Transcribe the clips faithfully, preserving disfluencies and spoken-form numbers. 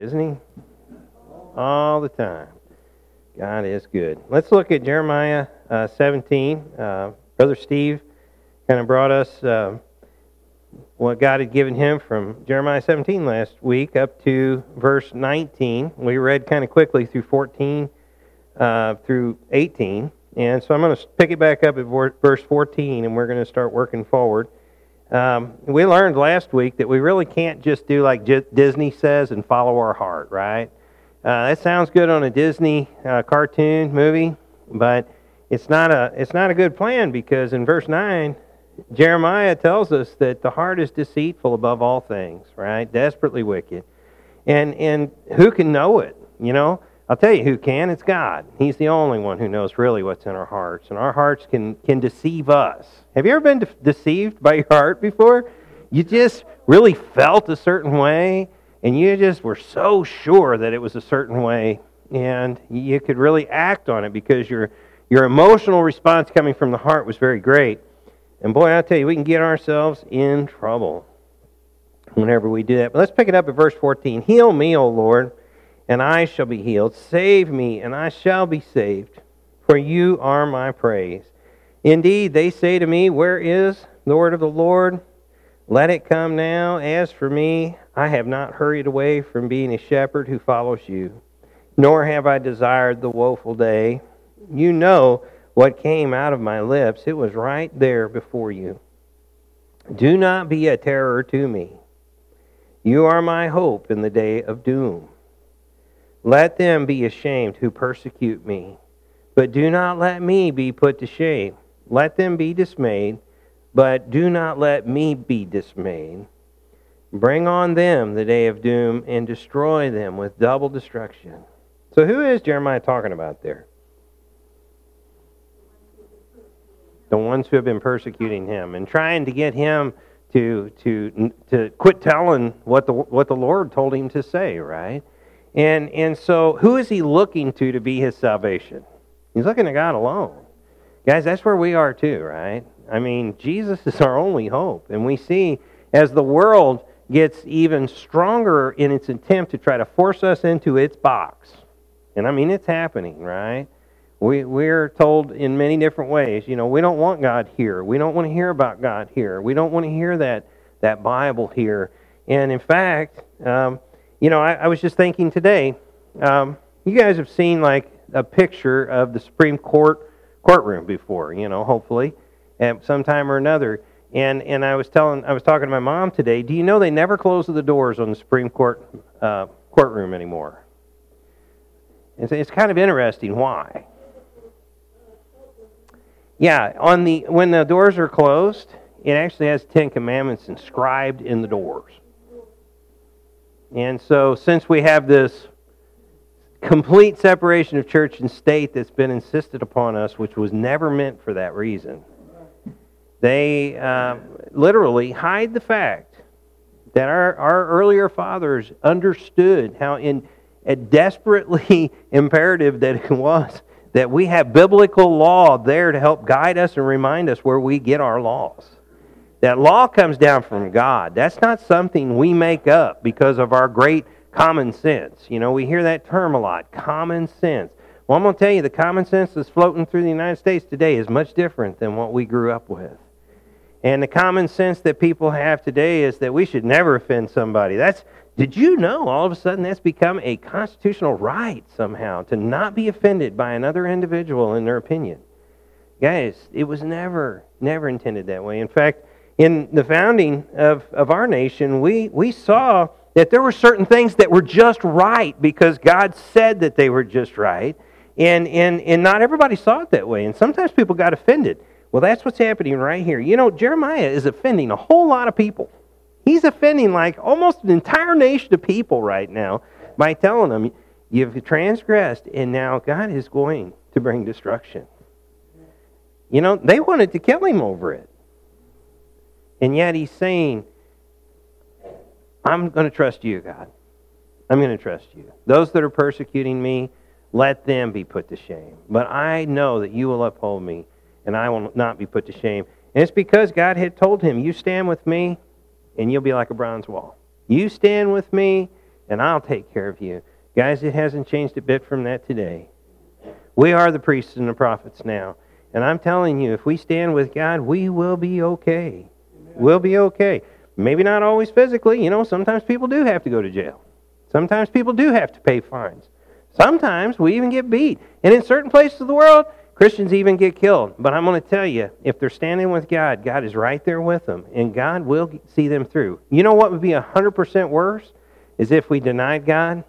Isn't he? All the time. God is good. Let's look at Jeremiah uh, seventeen. Uh, Brother Steve kind of brought us uh, what God had given him from Jeremiah seventeen last week up to verse nineteen. We read kind of quickly through fourteen uh, through eighteen. And so I'm going to pick it back up at verse fourteen, and we're going to start working forward. Um, we learned last week that we really can't just do like J- Disney says and follow our heart, right? Uh, that sounds good on a Disney uh, cartoon movie, but it's not a it's not a good plan, because in verse nine, Jeremiah tells us that the heart is deceitful above all things, right? Desperately wicked, and and who can know it? You know, I'll tell you who can. It's God. He's the only one who knows really what's in our hearts, and our hearts can can deceive us. Have you ever been de- deceived by your heart before? You just really felt a certain way, and you just were so sure that it was a certain way, and you could really act on it because your your emotional response coming from the heart was very great. And boy, I tell you, we can get ourselves in trouble whenever we do that. But let's pick it up at verse fourteen. Heal me, O Lord, and I shall be healed. Save me, and I shall be saved, for you are my praise. Indeed, they say to me, where is the word of the Lord? Let it come now. As for me, I have not hurried away from being a shepherd who follows you, nor have I desired the woeful day. You know what came out of my lips. It was right there before you. Do not be a terror to me. You are my hope in the day of doom. Let them be ashamed who persecute me, but do not let me be put to shame. Let them be dismayed, but do not let me be dismayed. Bring on them the day of doom and destroy them with double destruction. So who is Jeremiah talking about there? The ones who have been persecuting him and trying to get him to to to quit telling what the what the Lord told him to say, right? And and so who is he looking to to be his salvation? He's looking to God alone. Guys, that's where we are too, right? I mean, Jesus is our only hope. And we see as the world gets even stronger in its attempt to try to force us into its box. And I mean, it's happening, right? We, we're told in many different ways, you know, we don't want God here. We don't want to hear about God here. We don't want to hear that, that Bible here. And in fact, um, you know, I, I was just thinking today, um, you guys have seen like a picture of the Supreme Court courtroom before, you know, hopefully, at some time or another. And and I was telling, I was talking to my mom today. Do you know they never close the doors on the Supreme Court uh, courtroom anymore? It's, it's kind of interesting. Why? Yeah, on the when the doors are closed, it actually has Ten Commandments inscribed in the doors. And so, since we have this complete separation of church and state that's been insisted upon us, which was never meant for that reason, they uh, literally hide the fact that our, our earlier fathers understood how in a desperately imperative that it was that we have biblical law there to help guide us and remind us where we get our laws. That law comes down from God. That's not something we make up because of our great common sense. You know, we hear that term a lot, common sense. Well, I'm going to tell you, the common sense that's floating through the United States today is much different than what we grew up with. And the common sense that people have today is that we should never offend somebody. That's, did you know all of a sudden that's become a constitutional right somehow to not be offended by another individual in their opinion? Guys, it was never, never intended that way. In fact, in the founding of, of our nation, we, we saw that there were certain things that were just right because God said that they were just right. And, and, and not everybody saw it that way. And sometimes people got offended. Well, that's what's happening right here. You know, Jeremiah is offending a whole lot of people. He's offending like almost an entire nation of people right now by telling them, you've transgressed and now God is going to bring destruction. You know, they wanted to kill him over it. And yet he's saying, I'm going to trust you, God. I'm going to trust you. Those that are persecuting me, let them be put to shame. But I know that you will uphold me, and I will not be put to shame. And it's because God had told him, you stand with me, and you'll be like a bronze wall. You stand with me, and I'll take care of you. Guys, it hasn't changed a bit from that today. We are the priests and the prophets now. And I'm telling you, if we stand with God, we will be okay. We'll be okay. Maybe not always physically. You know, sometimes people do have to go to jail. Sometimes people do have to pay fines. Sometimes we even get beat. And in certain places of the world, Christians even get killed. But I'm going to tell you, if they're standing with God, God is right there with them. And God will see them through. You know what would be one hundred percent worse? Is if we denied God.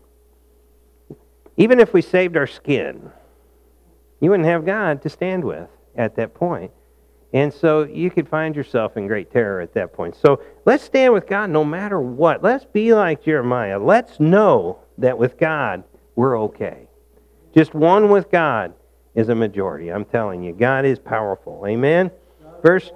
Even if we saved our skin, you wouldn't have God to stand with at that point. And so you could find yourself in great terror at that point. So let's stand with God no matter what. Let's be like Jeremiah. Let's know that with God, we're okay. Just one with God is a majority. I'm telling you, God is powerful. Amen? Verse,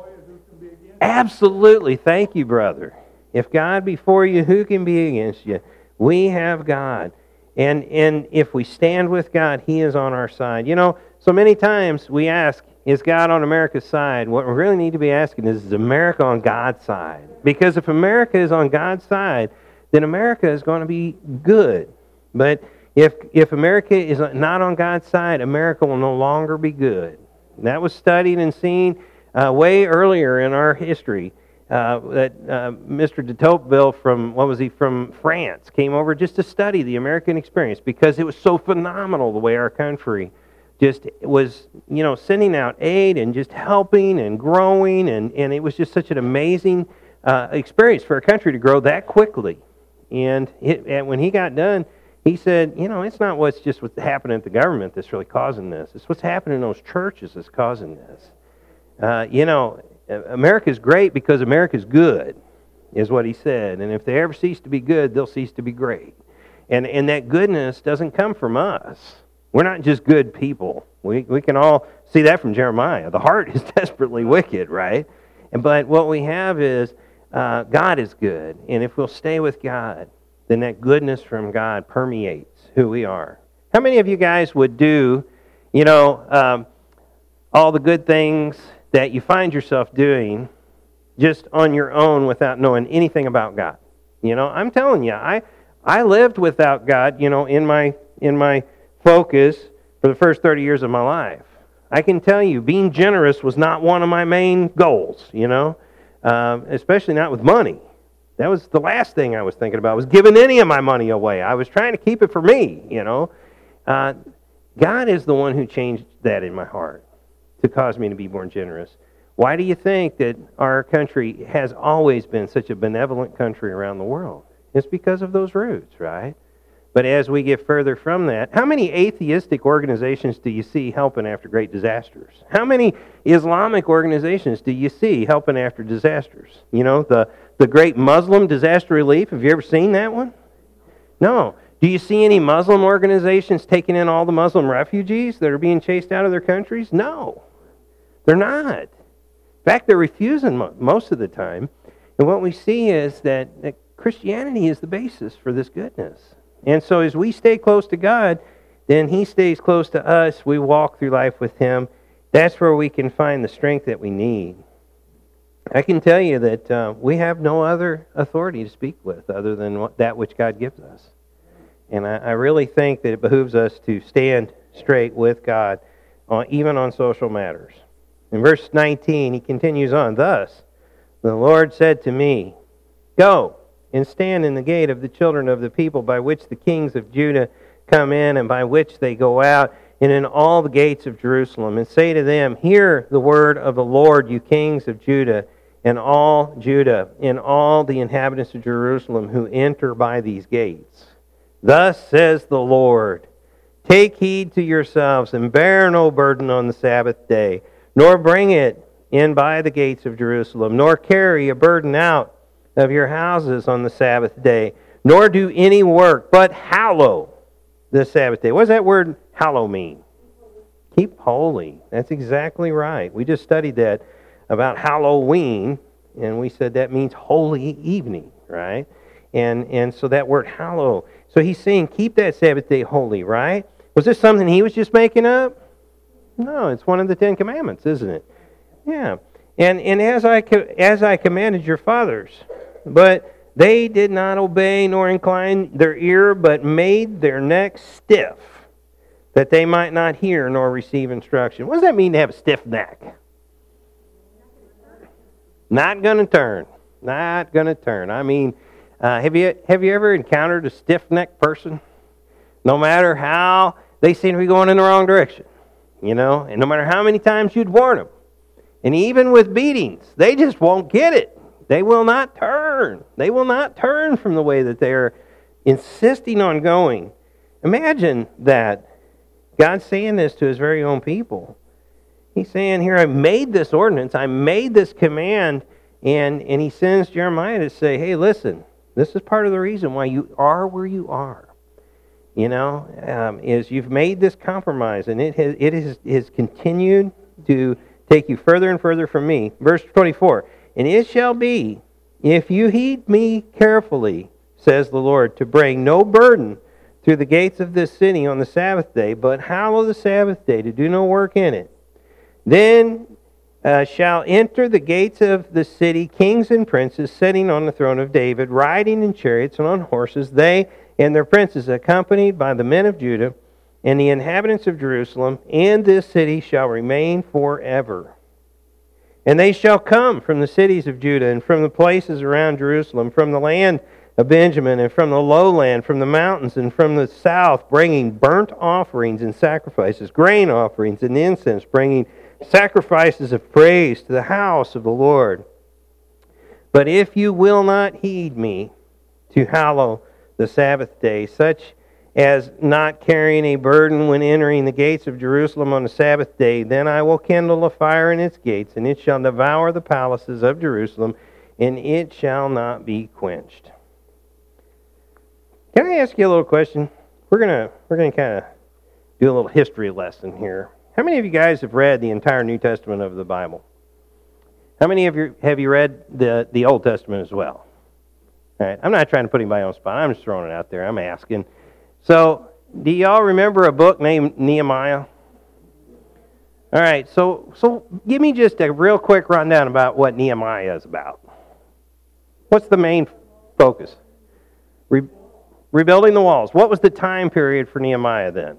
absolutely. Thank you, brother. If God be for you, who can be against you? We have God. And and if we stand with God, He is on our side. You know, so many times we ask, is God on America's side? What we really need to be asking is, is America on God's side? Because if America is on God's side, then America is going to be good. But if if America is not on God's side, America will no longer be good. And that was studied and seen uh, way earlier in our history. Uh, that uh, Mister de Tocqueville from, what was he, from France, came over just to study the American experience because it was so phenomenal the way our country just was, you know, sending out aid and just helping and growing, and, and it was just such an amazing uh, experience for a country to grow that quickly. And, it, and when he got done, he said, you know, it's not what's just what's happening at the government that's really causing this. It's what's happening in those churches that's causing this. Uh, you know, America's great because America's good, is what he said. And if they ever cease to be good, they'll cease to be great. And and that goodness doesn't come from us. We're not just good people. We we can all see that from Jeremiah. The heart is desperately wicked, right? And but what we have is uh, God is good. And if we'll stay with God, then that goodness from God permeates who we are. How many of you guys would do, you know, um, all the good things that you find yourself doing just on your own without knowing anything about God? You know, I'm telling you, I I lived without God, you know, in my in my focus for the first thirty years of my life. I can tell you, being generous was not one of my main goals, you know, um, especially not with money. That was the last thing I was thinking about, was giving any of my money away. I was trying to keep it for me, you know. Uh, God is the one who changed that in my heart to cause me to be more generous. Why do you think that our country has always been such a benevolent country around the world? It's because of those roots, right? But as we get further from that, how many atheistic organizations do you see helping after great disasters? How many Islamic organizations do you see helping after disasters? You know, the, the great Muslim disaster relief, have you ever seen that one? No. Do you see any Muslim organizations taking in all the Muslim refugees that are being chased out of their countries? No. They're not. In fact, they're refusing most of the time. And what we see is that, that Christianity is the basis for this goodness. And so as we stay close to God, then He stays close to us. We walk through life with Him. That's where we can find the strength that we need. I can tell you that uh, we have no other authority to speak with other than what, that which God gives us. And I, I really think that it behooves us to stand straight with God, on, even on social matters. In verse nineteen, he continues on, "Thus the Lord said to me, Go and stand in the gate of the children of the people by which the kings of Judah come in and by which they go out, and in all the gates of Jerusalem, and say to them, Hear the word of the Lord, you kings of Judah, and all Judah, and all the inhabitants of Jerusalem who enter by these gates. Thus says the Lord, Take heed to yourselves, and bear no burden on the Sabbath day, nor bring it in by the gates of Jerusalem, nor carry a burden out of your houses on the Sabbath day, nor do any work, but hallow the Sabbath day." What does that word hallow mean? Keep holy. That's exactly right. We just studied that about Halloween, and we said that means holy evening, right? And and so that word hallow. So he's saying keep that Sabbath day holy, right? Was this something he was just making up? No, it's one of the Ten Commandments, isn't it? Yeah. And and as I as I commanded your fathers, but They did not obey nor incline their ear, but made their neck stiff, that they might not hear nor receive instruction. What does that mean to have a stiff neck? Not going to turn. Not going to turn. I mean, uh, have you have you ever encountered a stiff-necked person? No matter how they seem to be going in the wrong direction, you know, and no matter how many times you'd warn them, and even with beatings, they just won't get it. They will not turn. They will not turn from the way that they are insisting on going. Imagine that. God's saying this to His very own people. He's saying here, I made this ordinance, I made this command, and, and He sends Jeremiah to say, hey, listen, this is part of the reason why you are where you are. You know, um, is you've made this compromise, and it has, it has, has continued to take you further and further from me. Verse twenty-four, and it shall be, if you heed me carefully, says the Lord, to bring no burden through the gates of this city on the Sabbath day, but hallow the Sabbath day, to do no work in it. Then uh, shall enter the gates of the city kings and princes sitting on the throne of David, riding in chariots and on horses, they and their princes, accompanied by the men of Judah and the inhabitants of Jerusalem, and this city shall remain forever. And they shall come from the cities of Judah and from the places around Jerusalem, from the land of Benjamin and from the lowland, from the mountains and from the south, bringing burnt offerings and sacrifices, grain offerings and incense, bringing sacrifices of praise to the house of the Lord. But if you will not heed me to hallow the Sabbath day, such as not carrying a burden when entering the gates of Jerusalem on the Sabbath day, then I will kindle a fire in its gates, and it shall devour the palaces of Jerusalem, and it shall not be quenched. Can I ask you a little question? We're gonna we're gonna kind of do a little history lesson here. How many of you guys have read the entire New Testament of the Bible? How many of you have you read the the Old Testament as well? All right, I'm not trying to put anybody on the spot. I'm just throwing it out there. I'm asking. So, do y'all remember a book named Nehemiah? All right, so so give me just a real quick rundown about what Nehemiah is about. What's the main focus? Re- rebuilding the walls. What was the time period for Nehemiah then?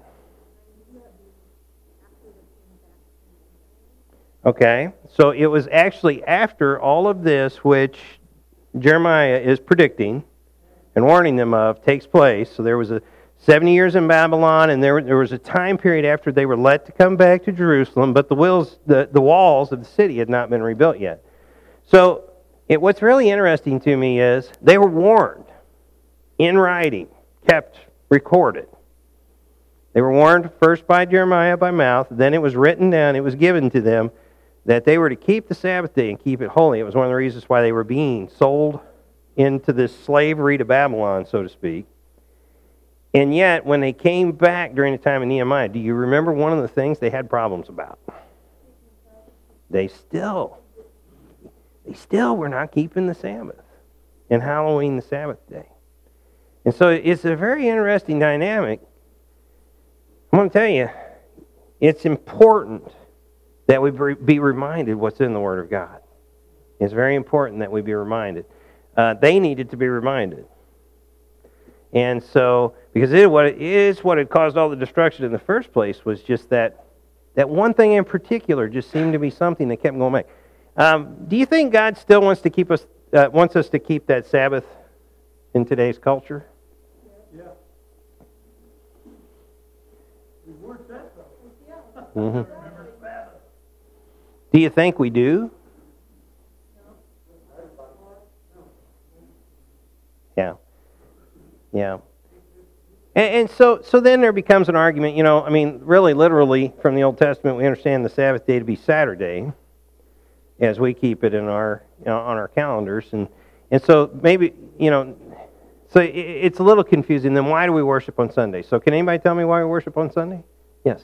Okay, so it was actually after all of this, which Jeremiah is predicting and warning them of, takes place. So there was a seventy years in Babylon, and there, there was a time period after they were let to come back to Jerusalem, but the, wills, the, the walls of the city had not been rebuilt yet. So it, what's really interesting to me is they were warned in writing, kept recorded. They were warned first by Jeremiah by mouth, then it was written down, it was given to them that they were to keep the Sabbath day and keep it holy. It was one of the reasons why they were being sold into this slavery to Babylon, so to speak. And yet, when they came back during the time of Nehemiah, do you remember one of the things they had problems about? They still, they still were not keeping the Sabbath and hallowing the Sabbath day. And so it's a very interesting dynamic. I'm going to tell you, it's important that we be reminded what's in the Word of God. It's very important that we be reminded. Uh, they needed to be reminded. And so, because it, what it is what had caused all the destruction in the first place was just that that one thing in particular just seemed to be something that kept going back. Um, do you think God still wants to keep us uh, wants us to keep that Sabbath in today's culture? Yeah. We weren't that though. Mm-hmm. Do you think we do? Yeah. Yeah. And, and so so then there becomes an argument, you know, I mean, really, literally, from the Old Testament, we understand the Sabbath day to be Saturday, as we keep it in our, you know, on our calendars. And, and so maybe, you know, so it, it's a little confusing. Then why do we worship on Sunday? So can anybody tell me why we worship on Sunday? Yes.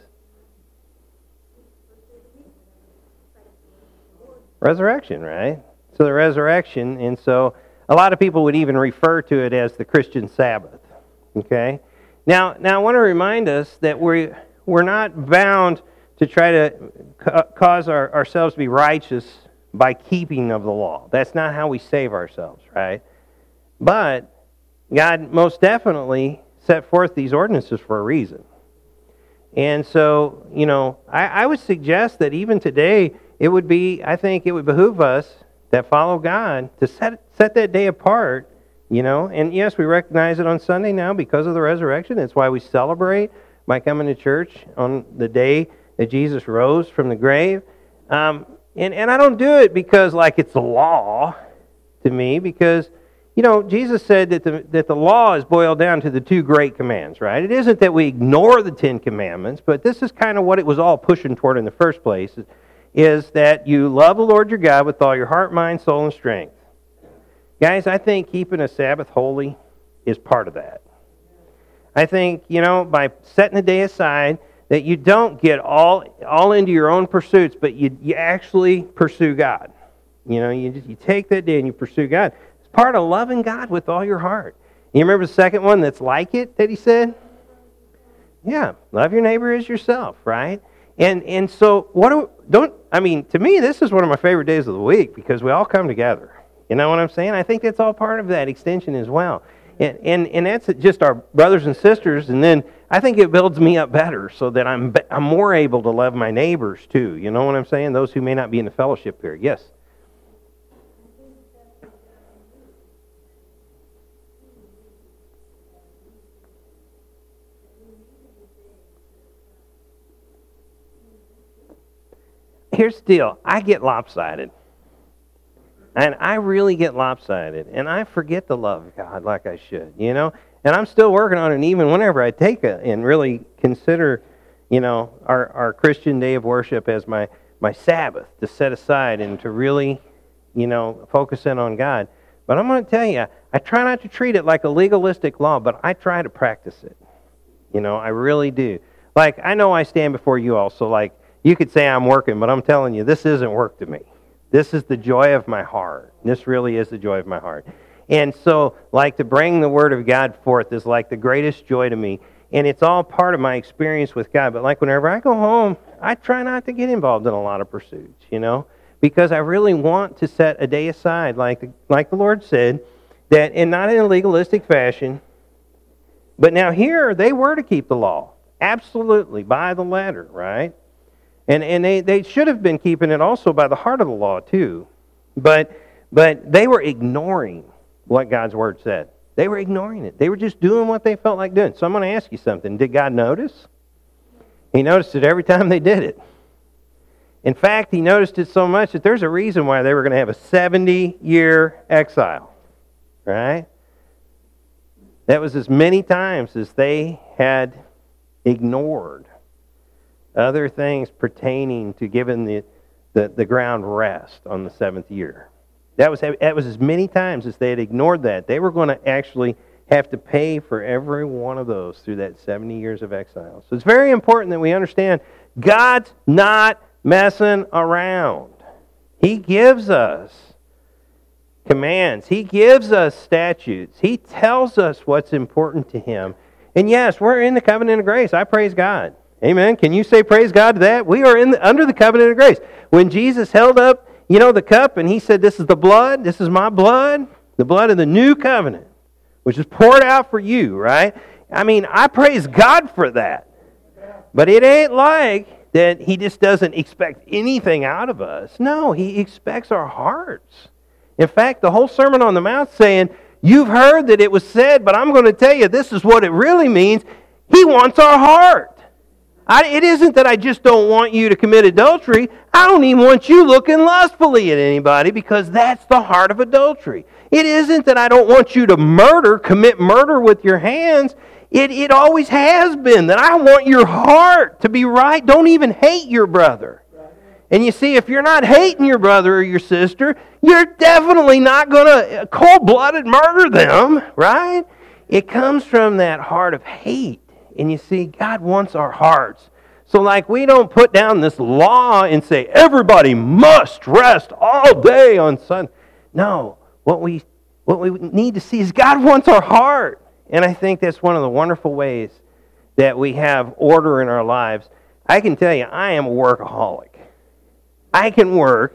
Resurrection, right? So the resurrection, and so a lot of people would even refer to it as the Christian Sabbath. Okay? Now, now I want to remind us that we we're not bound to try to ca- cause our, ourselves to be righteous by keeping of the law. That's not how we save ourselves, right? But God most definitely set forth these ordinances for a reason. And so, you know, I, I would suggest that even today, it would be, I think it would behoove us that follow God to set set that day apart, you know. And yes, we recognize it on Sunday now because of the resurrection. It's why we celebrate by coming to church on the day that Jesus rose from the grave. Um, and, and I don't do it because, like, it's a law to me, because, you know, Jesus said that the, that the law is boiled down to the two great commands, right? It isn't that we ignore the Ten Commandments, but this is kind of what it was all pushing toward in the first place, is that you love the Lord your God with all your heart, mind, soul, and strength. Guys, I think keeping a Sabbath holy is part of that. I think, you know, by setting a day aside, that you don't get all all into your own pursuits, but you you actually pursue God. You know, you just, you take that day and you pursue God. It's part of loving God with all your heart. You remember the second one that's like it that he said? Yeah, love your neighbor as yourself, right? And and so what do don't I mean, to me this is one of my favorite days of the week because we all come together. You know what I'm saying? I think that's all part of that extension as well. And and, and that's just our brothers and sisters, and then I think it builds me up better so that I'm I'm more able to love my neighbors too. You know what I'm saying? Those who may not be in the fellowship here. Yes. Here's the deal. I get lopsided. And I really get lopsided. And I forget to love God like I should, you know? And I'm still working on it. And even whenever I take it and really consider, you know, our, our Christian day of worship as my, my Sabbath to set aside and to really, you know, focus in on God. But I'm going to tell you, I try not to treat it like a legalistic law, but I try to practice it. You know, I really do. Like, I know I stand before you all, so like, you could say I'm working, but I'm telling you, this isn't work to me. This is the joy of my heart. This really is the joy of my heart. And so, like, to bring the Word of God forth is like the greatest joy to me. And it's all part of my experience with God. But like, whenever I go home, I try not to get involved in a lot of pursuits, you know, because I really want to set a day aside, like the, like the Lord said, that, and not in a legalistic fashion. But now here, they were to keep the law. Absolutely, by the letter, right? And and they, they should have been keeping it also by the heart of the law too. But but they were ignoring what God's Word said. They were ignoring it. They were just doing what they felt like doing. So I'm going to ask you something. Did God notice? He noticed it every time they did it. In fact, He noticed it so much that there's a reason why they were going to have a seventy-year exile. Right? That was as many times as they had ignored other things pertaining to giving the, the, the ground rest on the seventh year. That was, that was as many times as they had ignored that. They were going to actually have to pay for every one of those through that seventy years of exile. So it's very important that we understand God's not messing around. He gives us commands. He gives us statutes. He tells us what's important to Him. And yes, we're in the covenant of grace. I praise God. Amen. Can you say praise God to that? We are in the, under the covenant of grace. When Jesus held up, you know, the cup and He said, this is the blood, this is my blood, the blood of the new covenant, which is poured out for you, right? I mean, I praise God for that. But it ain't like that He just doesn't expect anything out of us. No, He expects our hearts. In fact, the whole Sermon on the Mount saying, you've heard that it was said, but I'm going to tell you this is what it really means. He wants our heart. I, it isn't that I just don't want you to commit adultery. I don't even want you looking lustfully at anybody because that's the heart of adultery. It isn't that I don't want you to murder, commit murder with your hands. It, it always has been that I want your heart to be right. Don't even hate your brother. And you see, if you're not hating your brother or your sister, you're definitely not going to cold-blooded murder them, right? It comes from that heart of hate. And you see, God wants our hearts. So like we don't put down this law and say, everybody must rest all day on Sunday. No, what we what we need to see is God wants our heart. And I think that's one of the wonderful ways that we have order in our lives. I can tell you, I am a workaholic. I can work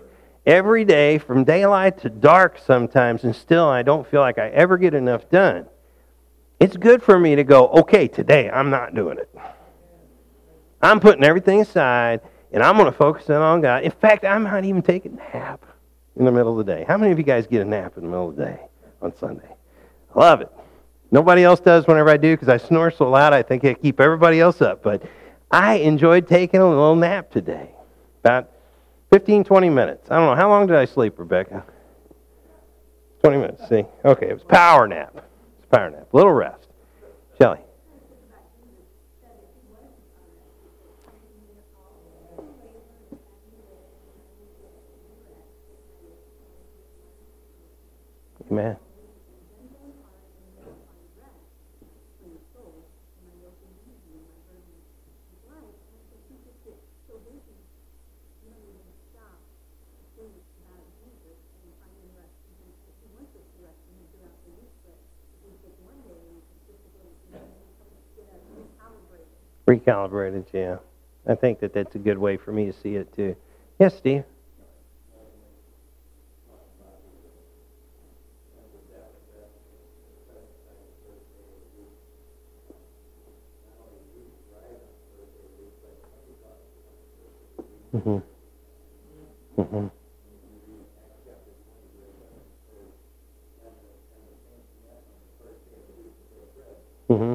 every day from daylight to dark sometimes, and still I don't feel like I ever get enough done. It's good for me to go, okay, today I'm not doing it. I'm putting everything aside, and I'm going to focus in on God. In fact, I might even take a nap in the middle of the day. How many of you guys get a nap in the middle of the day on Sunday? I love it. Nobody else does whenever I do because I snore so loud I think I keep everybody else up. But I enjoyed taking a little nap today. About fifteen, twenty minutes. I don't know. How long did I sleep, Rebecca? twenty minutes, see? Okay, it was power nap. It's power nap. Little rest. Shelley. Amen. Recalibrated, yeah. I think that that's a good way for me to see it too. Yes, Steve? Mm-hmm. Mm-hmm. Mm-hmm.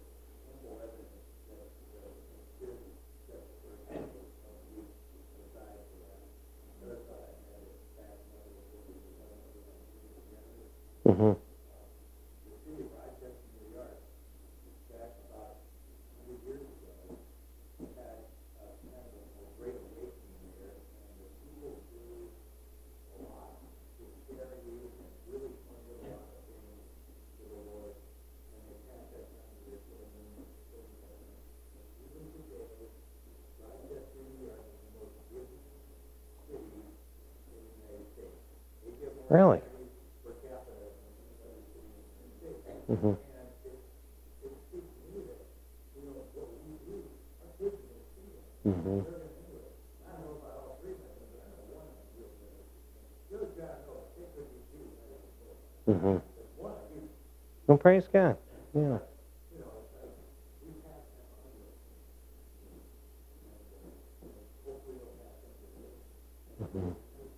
Mm-hmm. Really? Mm-hmm. Mm-hmm. Mm-hmm. Well, praise God. Yeah. Mm-hmm.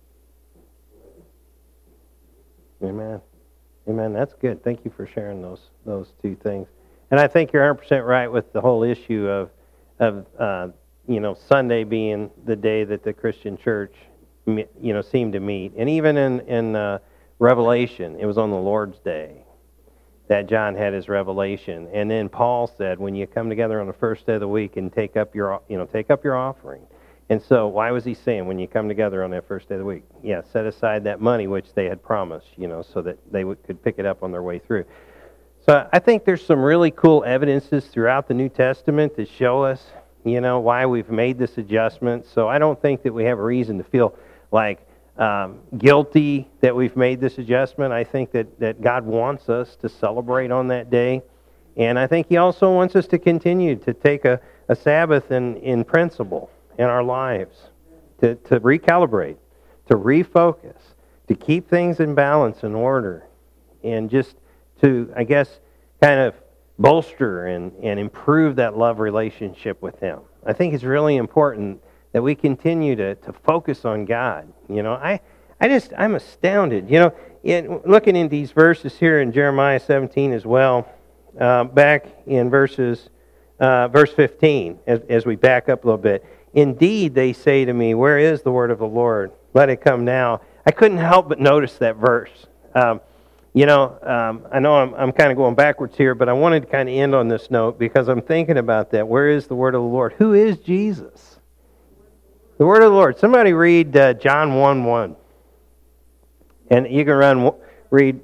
Amen. Amen. That's good. Thank you for sharing those those two things. And I think you're one hundred percent right with the whole issue of of uh, you know Sunday being the day that the Christian church you know seemed to meet, and even in in uh, Revelation, it was on the Lord's Day that John had his revelation. And then Paul said, when you come together on the first day of the week and take up your you know take up your offering. And so why was he saying when you come together on that first day of the week? Yeah, set aside that money which they had promised, you know, so that they would, could pick it up on their way through. So I think there's some really cool evidences throughout the New Testament that show us, you know, why we've made this adjustment. So I don't think that we have a reason to feel like um, guilty that we've made this adjustment. I think that, that God wants us to celebrate on that day. And I think he also wants us to continue to take a, a Sabbath in, in principle in our lives, to, to recalibrate, to refocus, to keep things in balance and order, and just to, I guess, kind of bolster and, and improve that love relationship with him. I think it's really important that we continue to, to focus on God. You know, I, I just, I'm astounded. You know, in, looking in these verses here in Jeremiah seventeen as well, uh, back in verses, uh, verse fifteen, as, as we back up a little bit. Indeed, they say to me, where is the word of the Lord? Let it come now. I couldn't help but notice that verse. Um, you know, um, I know I'm, I'm kind of going backwards here, but I wanted to kind of end on this note because I'm thinking about that. Where is the word of the Lord? Who is Jesus? The word of the Lord. Somebody read uh, John one one. And you can run, read.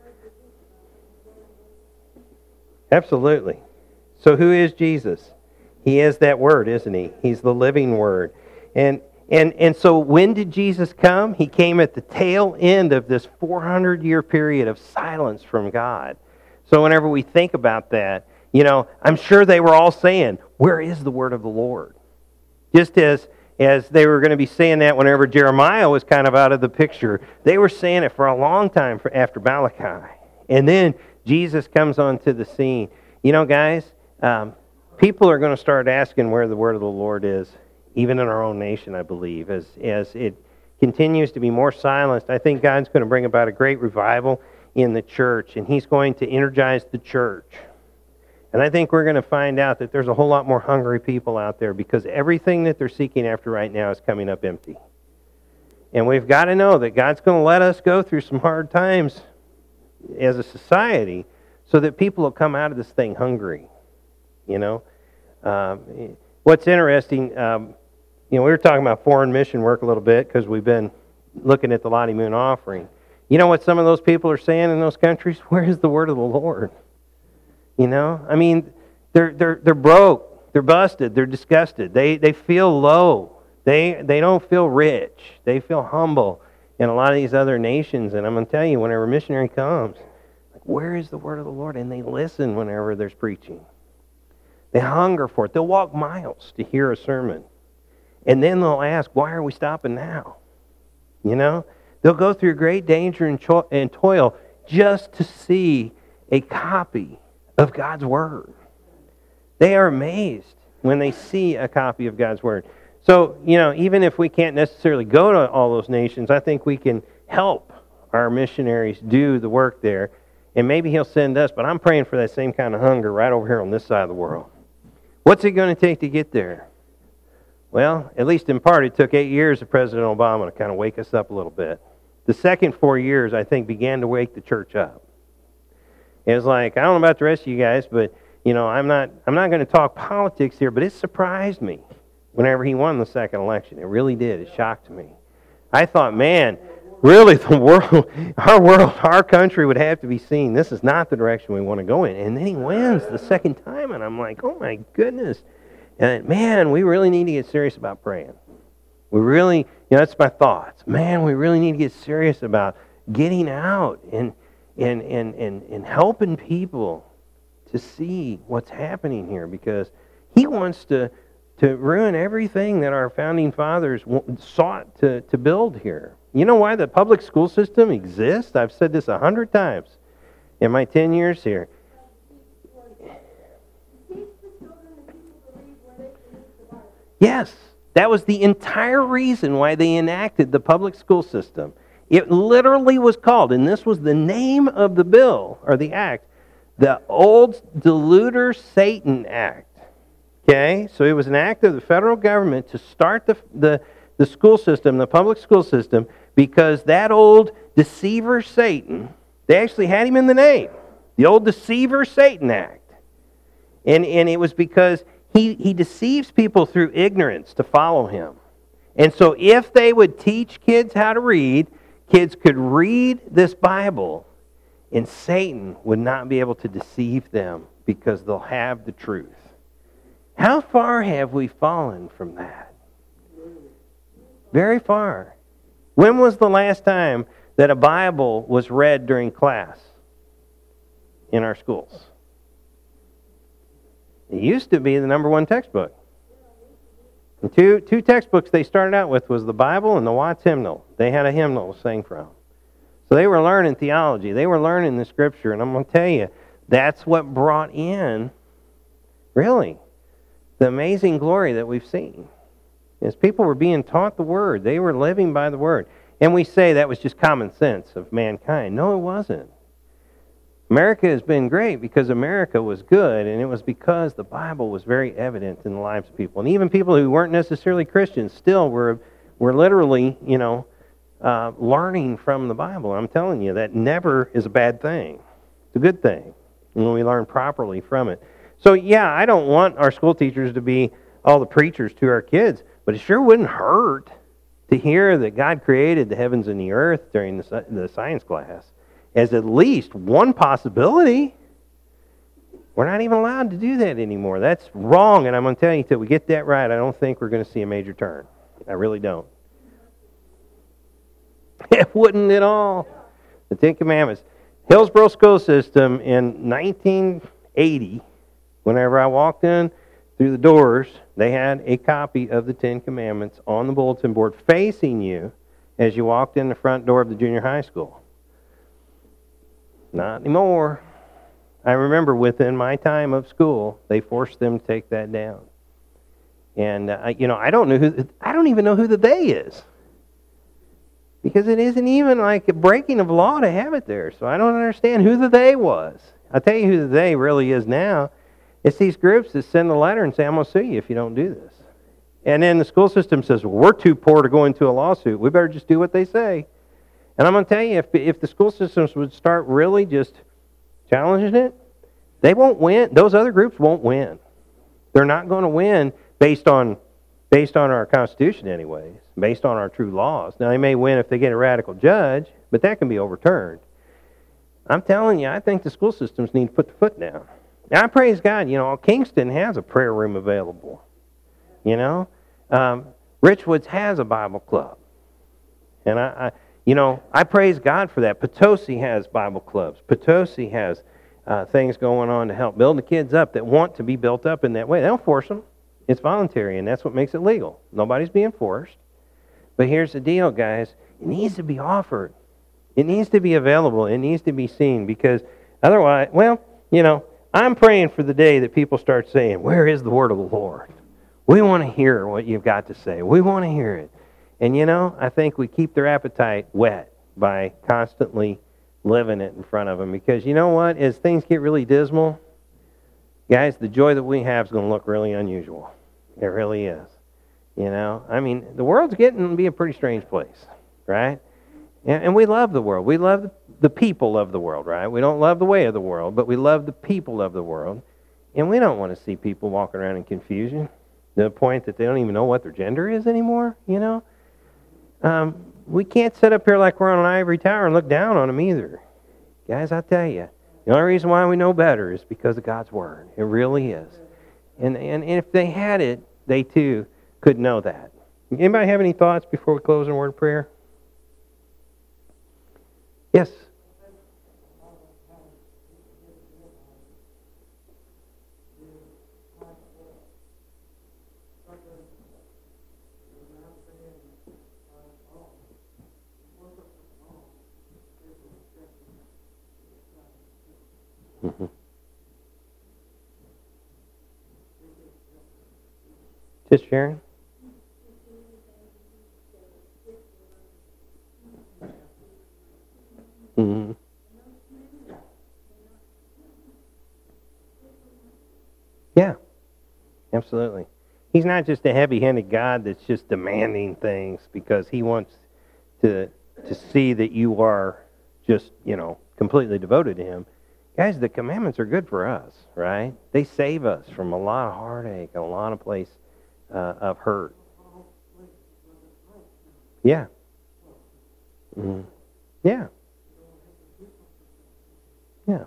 Absolutely. So who is Jesus? He is that word, isn't he? He's the living word. And and and so when did Jesus come? He came at the tail end of this four hundred year period of silence from God. So whenever we think about that, you know, I'm sure they were all saying, where is the word of the Lord? Just as as they were going to be saying that whenever Jeremiah was kind of out of the picture. They were saying it for a long time for, after Malachi. And then Jesus comes onto the scene. You know, guys, um, people are going to start asking where the word of the Lord is, even in our own nation, I believe, as as it continues to be more silenced. I think God's going to bring about a great revival in the church, and He's going to energize the church. And I think we're going to find out that there's a whole lot more hungry people out there, because everything that they're seeking after right now is coming up empty. And we've got to know that God's going to let us go through some hard times as a society so that people will come out of this thing hungry. You know? Um, what's interesting, um, you know, we were talking about foreign mission work a little bit because we've been looking at the Lottie Moon offering. You know what some of those people are saying in those countries? Where is the word of the Lord? You know? I mean, they're they're they're broke. They're busted. They're disgusted. They they feel low. They they don't feel rich. They feel humble in a lot of these other nations. And I'm going to tell you, whenever a missionary comes, like, where is the word of the Lord? And they listen whenever there's preaching. They hunger for it. They'll walk miles to hear a sermon. And then they'll ask, why are we stopping now? You know? They'll go through great danger and, cho- and toil just to see a copy of God's Word. They are amazed when they see a copy of God's Word. So, you know, even if we can't necessarily go to all those nations, I think we can help our missionaries do the work there. And maybe He'll send us, but I'm praying for that same kind of hunger right over here on this side of the world. What's it going to take to get there? Well, at least in part, it took eight years of President Obama to kind of wake us up a little bit. The second four years, I think, began to wake the church up. It was like, I don't know about the rest of you guys, but, you know, I'm not I'm not going to talk politics here, but it surprised me whenever he won the second election. It really did. It shocked me. I thought, man, really, the world, our world, our country would have to be seen. This is not the direction we want to go in. And then he wins the second time, and I'm like, oh my goodness. And man, we really need to get serious about praying. We really, you know, that's my thoughts. Man, we really need to get serious about getting out and and and and, and helping people to see what's happening here, because he wants to to ruin everything that our founding fathers sought to, to build here. You know why the public school system exists? I've said this a hundred times in my ten years here. Yes, that was the entire reason why they enacted the public school system. It literally was called, and this was the name of the bill, or the act, the Old Deluder Satan Act. Okay, so it was an act of the federal government to start the, the, the school system, the public school system, because that old deceiver Satan, they actually had him in the name, the Old Deceiver Satan Act. And, and it was because he, he deceives people through ignorance to follow him. And so if they would teach kids how to read, kids could read this Bible, and Satan would not be able to deceive them because they'll have the truth. How far have we fallen from that? Very far. When was the last time that a Bible was read during class in our schools? It used to be the number one textbook. The two, two textbooks they started out with was the Bible and the Watts Hymnal. They had a hymnal to sing from. So they were learning theology. They were learning the Scripture. And I'm going to tell you, that's what brought in, really, the amazing glory that we've seen. As people were being taught the Word, they were living by the Word. And we say that was just common sense of mankind. No, it wasn't. America has been great because America was good, and it was because the Bible was very evident in the lives of people. And even people who weren't necessarily Christians still were, were literally, you know, uh, learning from the Bible. I'm telling you, that never is a bad thing. It's a good thing when we learn properly from it. So, yeah, I don't want our school teachers to be all the preachers to our kids, but it sure wouldn't hurt to hear that God created the heavens and the earth during the, the science class as at least one possibility. We're not even allowed to do that anymore. That's wrong, and I'm going to tell you, until we get that right, I don't think we're going to see a major turn. I really don't. It wouldn't at all. The Ten Commandments. Hillsborough School System in nineteen eighty, whenever I walked in through the doors, they had a copy of the Ten Commandments on the bulletin board facing you as you walked in the front door of the junior high school. Not anymore. I remember within my time of school, they forced them to take that down. And, uh, you know, I don't know who, I don't even know who the they is. Because it isn't even like a breaking of law to have it there. So I don't understand who the they was. I'll tell you who the they really is now. It's these groups that send a letter and say, I'm going to sue you if you don't do this. And then the school system says, well, we're too poor to go into a lawsuit. We better just do what they say. And I'm going to tell you, if, if the school systems would start really just challenging it, they won't win. Those other groups won't win. They're not going to win based on based on our Constitution anyways, based on our true laws. Now, they may win if they get a radical judge, but that can be overturned. I'm telling you, I think the school systems need to put the foot down. Now, I praise God, you know, Kingston has a prayer room available. You know, um, Richwoods has a Bible club. And, I, I, you know, I praise God for that. Potosi has Bible clubs. Potosi has uh, things going on to help build the kids up that want to be built up in that way. They don't force them. It's voluntary, and that's what makes it legal. Nobody's being forced. But here's the deal, guys. It needs to be offered. It needs to be available. It needs to be seen, because otherwise, well, you know, I'm praying for the day that people start saying, where is the word of the Lord? We want to hear what you've got to say. We want to hear it. And, you know, I think we keep their appetite whet by constantly living it in front of them. Because you know what? As things get really dismal, guys, the joy that we have is going to look really unusual. It really is. You know, I mean, the world's getting to be a pretty strange place, right? And, and we love the world. We love the, the people of the world, right? We don't love the way of the world, but we love the people of the world. And we don't want to see people walking around in confusion to the point that they don't even know what their gender is anymore, you know? Um, we can't sit up here like we're on an ivory tower and look down on them either. Guys, I tell you, the only reason why we know better is because of God's Word. It really is. And, and, and if they had it, they too could know that. Anybody have any thoughts before we close in a word of prayer? Yes? Mm-hmm. Just sharing? Mm-hmm. Yeah, absolutely. He's not just a heavy-handed God that's just demanding things because he wants to to see that you are just, you know, completely devoted to him. Guys, the commandments are good for us, right? They save us from a lot of heartache, a lot of place uh, of hurt. Yeah. Mm-hmm. Yeah. Yeah.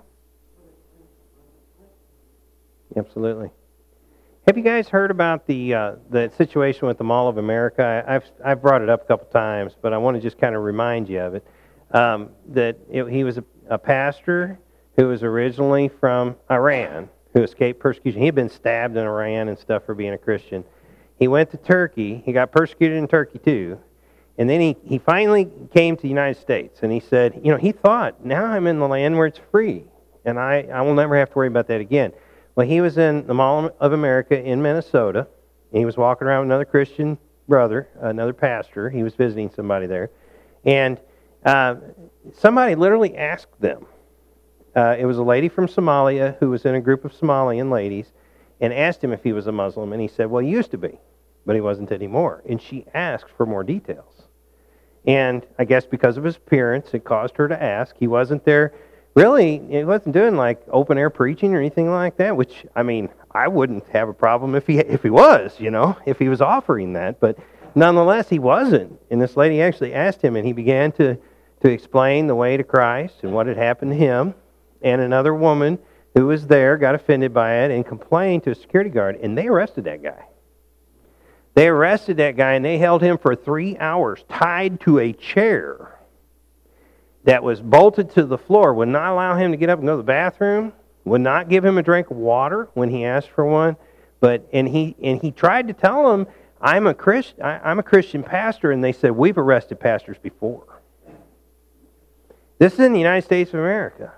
Absolutely. Have you guys heard about the uh, the situation with the Mall of America? I've I've brought it up a couple times, but I want to just kind of remind you of it. Um, that it, he was a, a pastor who was originally from Iran, who escaped persecution. He had been stabbed in Iran and stuff for being a Christian. He went to Turkey. He got persecuted in Turkey too. And then he, he finally came to the United States. And he said, you know, he thought, now I'm in the land where it's free. And I, I will never have to worry about that again. Well, he was in the Mall of America in Minnesota. And he was walking around with another Christian brother, another pastor. He was visiting somebody there. And uh, somebody literally asked them, Uh, it was a lady from Somalia who was in a group of Somalian ladies and asked him if he was a Muslim. And he said, well, he used to be, but he wasn't anymore. And she asked for more details. And I guess because of his appearance, it caused her to ask. He wasn't there, really, he wasn't doing like open-air preaching or anything like that, which, I mean, I wouldn't have a problem if he if he was, you know, if he was offering that. But nonetheless, he wasn't. And this lady actually asked him, and he began to, to explain the way to Christ and what had happened to him. And another woman who was there got offended by it and complained to a security guard, and they arrested that guy. They arrested that guy, and they held him for three hours, tied to a chair that was bolted to the floor, would not allow him to get up and go to the bathroom, would not give him a drink of water when he asked for one, But and he and he tried to tell them, I'm a Christ, I, I'm a Christian pastor, and they said, we've arrested pastors before. This is in the United States of America.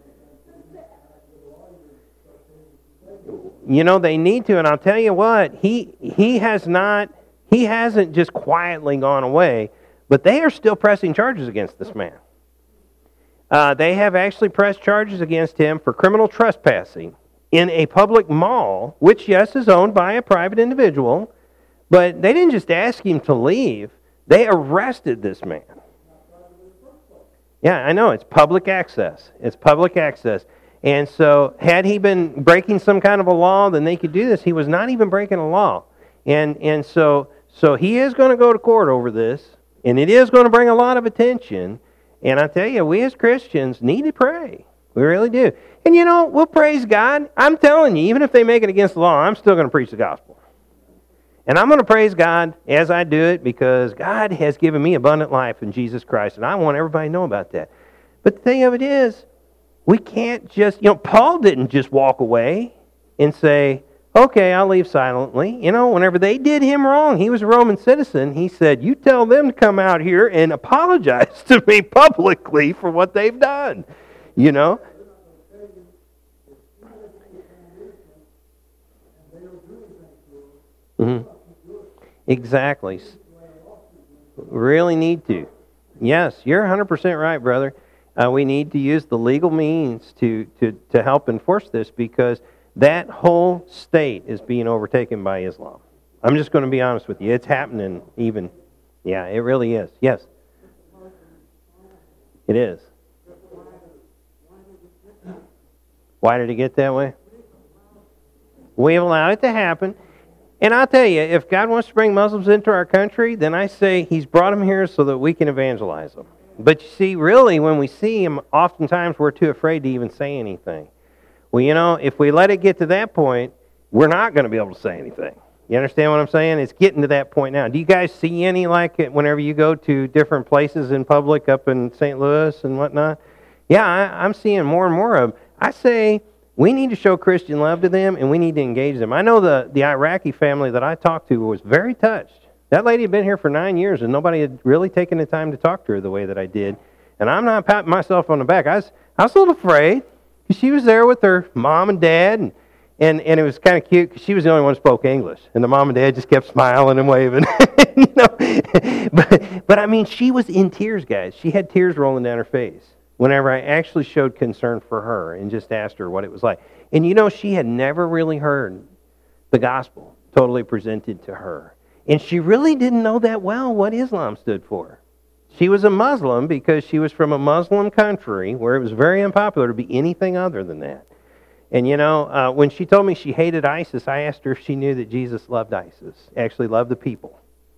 You know, they need to, and I'll tell you what, he he has not, he hasn't just quietly gone away, but they are still pressing charges against this man. Uh, they have actually pressed charges against him for criminal trespassing in a public mall, which, yes, is owned by a private individual, but they didn't just ask him to leave, they arrested this man. Yeah, I know, it's public access. It's public access. And so, had he been breaking some kind of a law, then they could do this. He was not even breaking a law. And and so so he is going to go to court over this, and it is going to bring a lot of attention. And I tell you, we as Christians need to pray. We really do. And you know, we'll praise God. I'm telling you, even if they make it against the law, I'm still going to preach the gospel. And I'm going to praise God as I do it because God has given me abundant life in Jesus Christ, and I want everybody to know about that. But the thing of it is, we can't just, you know, Paul didn't just walk away and say, okay, I'll leave silently. You know, whenever they did him wrong, he was a Roman citizen, he said, you tell them to come out here and apologize to me publicly for what they've done. You know? Mm-hmm. Exactly. Really need to. Yes, you're one hundred percent right, brother. Uh, we need to use the legal means to, to, to help enforce this because that whole state is being overtaken by Islam. I'm just going to be honest with you. It's happening even. Yeah, it really is. Yes. It is. Why did it get that way? We've allowed it to happen. And I'll tell you, if God wants to bring Muslims into our country, then I say He's brought them here so that we can evangelize them. But you see, really, when we see them, oftentimes we're too afraid to even say anything. Well, you know, if we let it get to that point, we're not going to be able to say anything. You understand what I'm saying? It's getting to that point now. Do you guys see any, like, whenever you go to different places in public up in Saint Louis and whatnot? Yeah, I, I'm seeing more and more of them. I say we need to show Christian love to them, and we need to engage them. I know the, the Iraqi family that I talked to was very touched. That lady had been here for nine years, and nobody had really taken the time to talk to her the way that I did. And I'm not patting myself on the back. I was, I was a little afraid, because she was there with her mom and dad, and, and, and it was kind of cute, because she was the only one who spoke English. And the mom and dad just kept smiling and waving. you know? but, but, I mean, she was in tears, guys. She had tears rolling down her face whenever I actually showed concern for her and just asked her what it was like. And, you know, she had never really heard the gospel totally presented to her. And she really didn't know that well what Islam stood for. She was a Muslim because she was from a Muslim country where it was very unpopular to be anything other than that. And you know, uh, when she told me she hated ISIS, I asked her if she knew that Jesus loved ISIS, actually loved the people.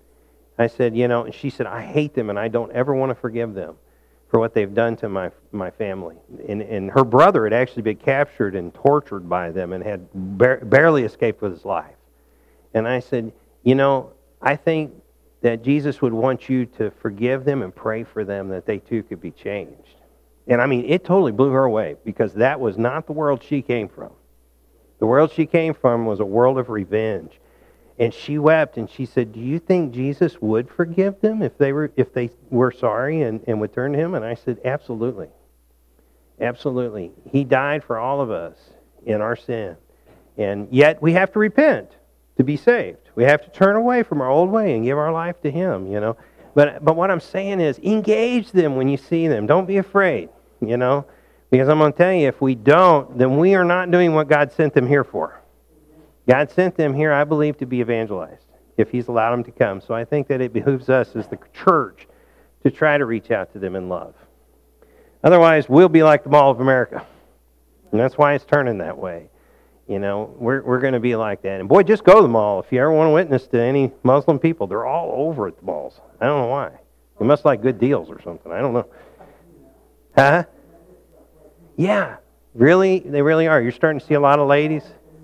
I said, you know, and she said, I hate them and I don't ever want to forgive them for what they've done to my my family. And, and her brother had actually been captured and tortured by them and had bar- barely escaped with his life. And I said, you know, I think that Jesus would want you to forgive them and pray for them that they too could be changed. And I mean, it totally blew her away because that was not the world she came from. The world she came from was a world of revenge. And she wept and she said, do you think Jesus would forgive them if they were if they were sorry and, and would turn to Him? And I said, absolutely. Absolutely. He died for all of us in our sin. And yet we have to repent to be saved. We have to turn away from our old way and give our life to Him, you know. But but what I'm saying is, engage them when you see them. Don't be afraid, you know. Because I'm going to tell you, if we don't, then we are not doing what God sent them here for. God sent them here, I believe, to be evangelized, if He's allowed them to come. So I think that it behooves us as the church to try to reach out to them in love. Otherwise, we'll be like the Mall of America. And that's why it's turning that way. You know, we're we're going to be like that. And boy, just go to the mall. If you ever want to witness to any Muslim people, they're all over at the malls. I don't know why. They must like good deals or something. I don't know. Huh? Yeah, really, they really are. You're starting to see a lot of ladies.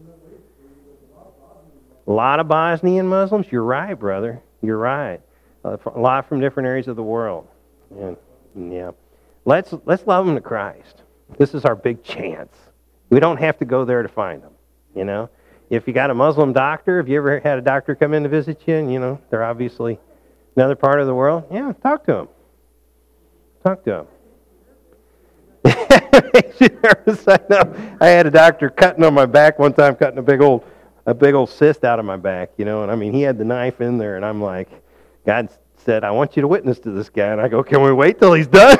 A lot of Bosnian Muslims. You're right, brother. You're right. A lot from different areas of the world. And yeah, let's let's love them to Christ. This is our big chance. We don't have to go there to find them, you know. if you got a Muslim doctor, have you ever had a doctor come in to visit you and, you know, they're obviously another part of the world? Yeah, talk to them. Talk to them. I know. I had a doctor cutting on my back one time, cutting a big old a big old cyst out of my back, you know, and I mean, he had the knife in there, and I'm like, God said, I want you to witness to this guy, and I go, can we wait till he's done?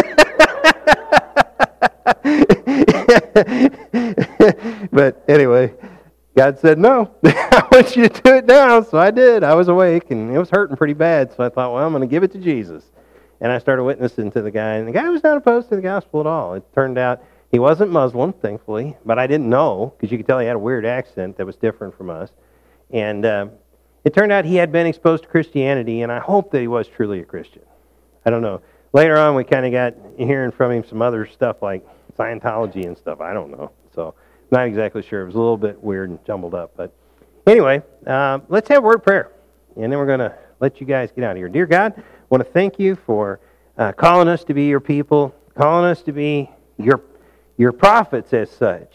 But anyway, God said, no, I want you to do it now, so I did. I was awake, and it was hurting pretty bad, so I thought, well, I'm going to give it to Jesus. And I started witnessing to the guy, and the guy was not opposed to the gospel at all. It turned out he wasn't Muslim, thankfully, but I didn't know, because you could tell he had a weird accent that was different from us. And uh, it turned out he had been exposed to Christianity, and I hope that he was truly a Christian. I don't know. Later on, we kind of got hearing from him some other stuff like Scientology and stuff. I don't know. So, not exactly sure. It was a little bit weird and jumbled up. But anyway, uh, let's have a word of prayer, and then we're going to let you guys get out of here. Dear God, I want to thank you for uh, calling us to be your people, calling us to be your your prophets as such.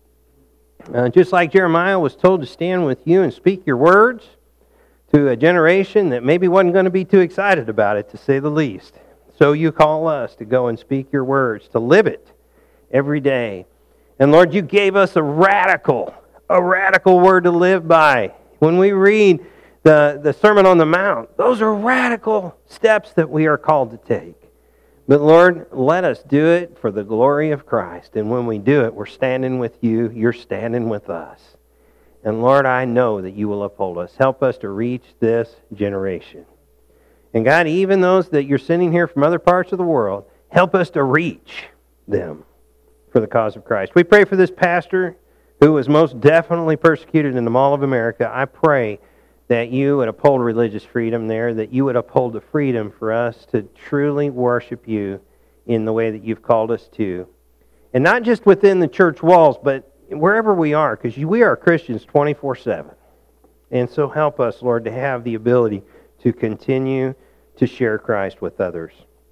Uh, just like Jeremiah was told to stand with you and speak your words to a generation that maybe wasn't going to be too excited about it, to say the least. So you call us to go and speak your words, to live it every day. And Lord, you gave us a radical, a radical word to live by. When we read the, the Sermon on the Mount, those are radical steps that we are called to take. But Lord, let us do it for the glory of Christ. And when we do it, we're standing with you. You're standing with us. And Lord, I know that you will uphold us. Help us to reach this generation. And God, even those that you're sending here from other parts of the world, help us to reach them for the cause of Christ. We pray for this pastor who was most definitely persecuted in the Mall of America. I pray that you would uphold religious freedom there, that you would uphold the freedom for us to truly worship you in the way that you've called us to. And not just within the church walls, but wherever we are, because we are Christians twenty-four seven. And so help us, Lord, to have the ability to continue to share Christ with others.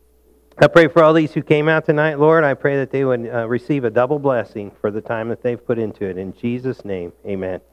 I pray for all these who came out tonight, Lord. I pray that they would uh, receive a double blessing for the time that they've put into it. In Jesus' name, amen.